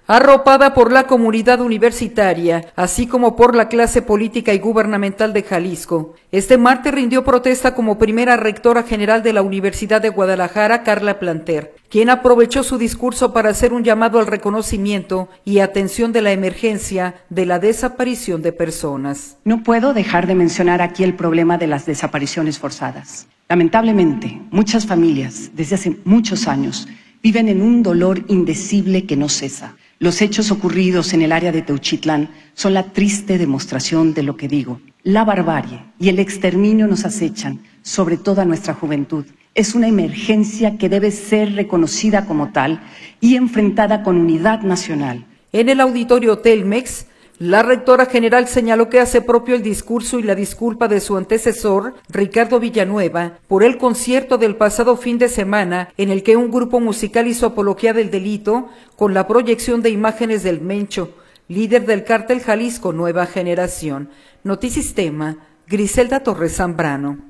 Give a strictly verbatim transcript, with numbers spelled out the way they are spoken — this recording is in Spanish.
Arropada por la comunidad universitaria, así como por la clase política y gubernamental de Jalisco, este martes rindió protesta como primera rectora general de la Universidad de Guadalajara, Carla Planter, quien aprovechó su discurso para hacer un llamado al reconocimiento y atención de la emergencia de la desaparición de personas. No puedo dejar de mencionar aquí el problema de las desapariciones forzadas. Lamentablemente, muchas familias, desde hace muchos años, viven en un dolor indecible que no cesa. Los hechos ocurridos en el área de Teuchitlán son la triste demostración de lo que digo. La barbarie y el exterminio nos acechan, sobre todo a nuestra juventud. Es una emergencia que debe ser reconocida como tal y enfrentada con unidad nacional. En el auditorio Telmex, la rectora general señaló que hace propio el discurso y la disculpa de su antecesor, Ricardo Villanueva, por el concierto del pasado fin de semana en el que un grupo musical hizo apología del delito con la proyección de imágenes del Mencho, líder del cártel Jalisco Nueva Generación. Notisistema, Griselda Torres Zambrano.